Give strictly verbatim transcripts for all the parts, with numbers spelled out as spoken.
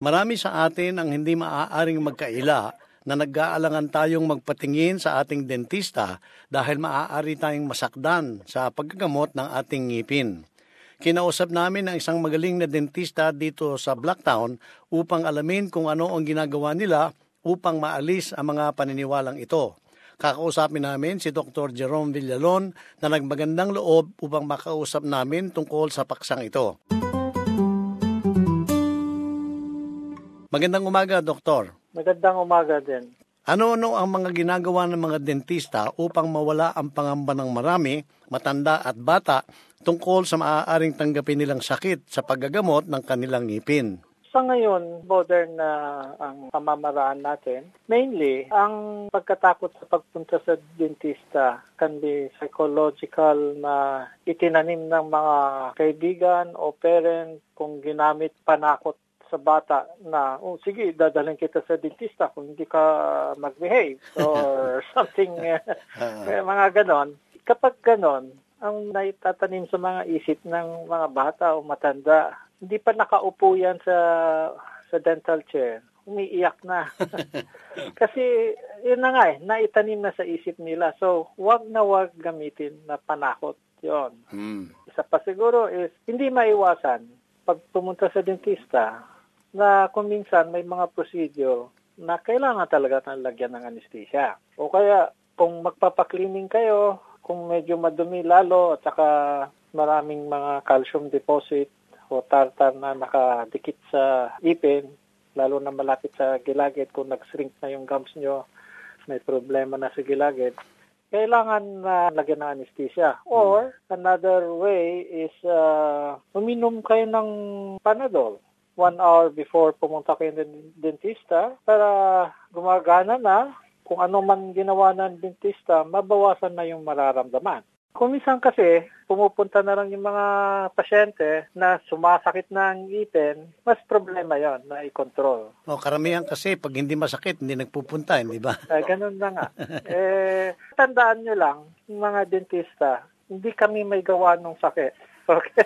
Marami sa atin ang hindi maaaring magkaila na nag-aalangan tayong magpatingin sa ating dentista dahil maaari tayong masakdan sa paggagamot ng ating ngipin. Kinausap namin ang isang magaling na dentista dito sa Blacktown upang alamin kung ano ang ginagawa nila upang maalis ang mga paniniwalang ito. Kakausapin namin si Doctor Jerome Villalon na nagmagandang loob upang makausap namin tungkol sa paksang ito. Magandang umaga, Doktor. Magandang umaga din. Ano-ano ang mga ginagawa ng mga dentista upang mawala ang pangamba ng marami, matanda at bata tungkol sa maaaring tanggapin nilang sakit sa paggagamot ng kanilang ngipin? Sa ngayon, modern na ang pamamaraan natin. Mainly, ang pagkatakot sa pagpunta sa dentista can be psychological na itinanim ng mga kaibigan o parent kung ginamit panakot sa bata na, oh sige, dadalhin kita sa dentista kung hindi ka mag-behave or something, uh, mga ganon. Kapag ganon, ang naitatanim sa mga isip ng mga bata o matanda, hindi pa nakaupo yan sa, sa dental chair, umiiyak na. Kasi, yun na nga eh, naitanim na sa isip nila. So, wag na wag gamitin na panakot yon. Hmm. Isa pa siguro is, hindi maiwasan pag pumunta sa dentista, na kung minsan may mga procedure na kailangan talaga ng lagyan ng anesthesia. O kaya kung magpapaklining kayo, kung medyo madumi lalo at saka maraming mga calcium deposit o tartar na nakadikit sa ipin, lalo na malapit sa gilagid, kung nag-shrink na yung gums nyo, may problema na sa gilagid, kailangan na lagyan ng anesthesia. Or another way is uh, uminom kayo ng Panadol one hour before pumunta kayo ng dentista para gumagana na, kung ano man ginawa ng dentista, mabawasan na yung mararamdaman. Kung minsan kasi, pumupunta na lang yung mga pasyente na sumasakit na ang ngipin, mas problema yon na i-control. O, karamihan kasi, pag hindi masakit, hindi nagpupunta, hindi ba? Eh, ganun na nga. eh, tandaan nyo lang, yung mga dentista, hindi kami may gawa ng sakit. Okay.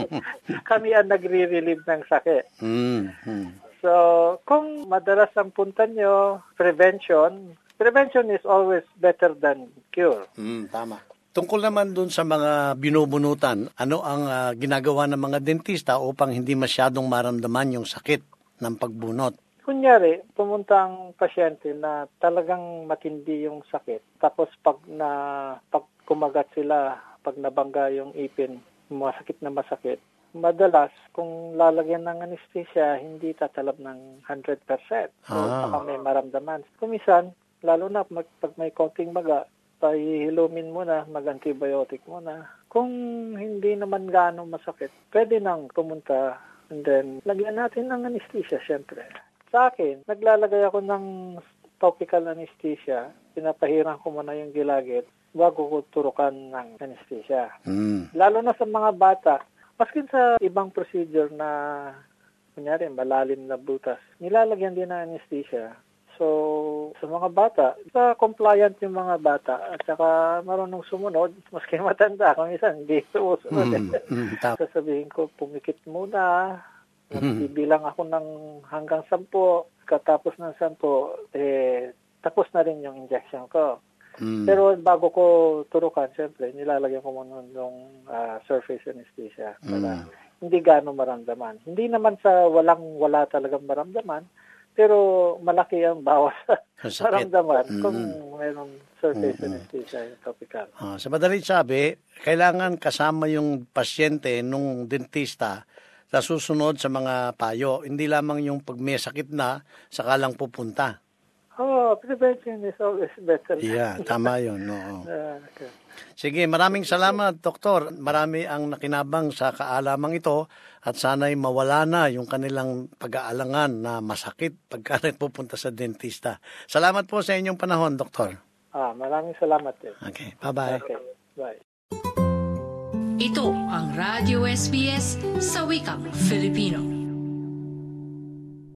Kami ang nagre-relieve ng sakit. Mm-hmm. So, kung madalas ang punta nyo, prevention, prevention is always better than cure. Mm, tama. Tungkol naman dun sa mga binubunutan, ano ang uh, ginagawa ng mga dentista upang hindi masyadong maramdaman yung sakit ng pagbunot? Kunyari, pumunta ang pasyente na talagang matindi yung sakit. Tapos pag na pag kumagat sila, pag nabangga yung ipin, masakit na masakit. Madalas, kung lalagyan ng anesthesia, hindi tatalab ng one hundred percent. So, ah. baka may maramdaman. Kumisan, lalo na mag, pag may konting maga, pahihilumin muna, mag-antibiotic muna. Kung hindi naman gaano masakit, pwede nang pumunta and then lagyan natin ng anesthesia, syempre. Sa akin, naglalagay ako ng topical anesthesia, pinapahiran ko muna yung gilagid bago ko turukan ng anesthesia. Mm. Lalo na sa mga bata, maskin sa ibang procedure na, kunyari, malalim na butas, nilalagyan din ng anesthesia. So, sa mga bata, sa compliant yung mga bata at saka marunong sumunod, maski matanda, kung minsan hindi susunod. Mm. Mm. Sasabihin ko, pumikit muna, magbibilang ako ng hanggang sampo, katapos ng sampo, eh, tapos na rin yung injection ko. Mm. Pero bago ko turukan, siyempre, nilalagyan ko muna ng uh, surface anesthesia para mm. hindi gaano maramdaman. Hindi naman sa walang-wala talagang maramdaman, pero malaki ang bawas sa maramdaman mm. kung mayroong surface mm-hmm. anesthesia yung topical. Ah, sa madaling sabi, kailangan kasama yung pasyente nung dentista sa susunod sa mga payo. Hindi lamang yung pag may sakit na, saka lang pupunta. Oh, prevention is always better. Yeah, tama yun. No. Uh, okay. Sige, maraming salamat, Doktor. Marami ang nakinabang sa kaalamang ito at sana'y mawala na yung kanilang pag-aalangan na masakit pagka pupunta sa dentista. Salamat po sa inyong panahon, Doktor. Ah, maraming salamat din. Okay, bye-bye. Okay, bye. Ito ang Radio S B S sa wikang Filipino.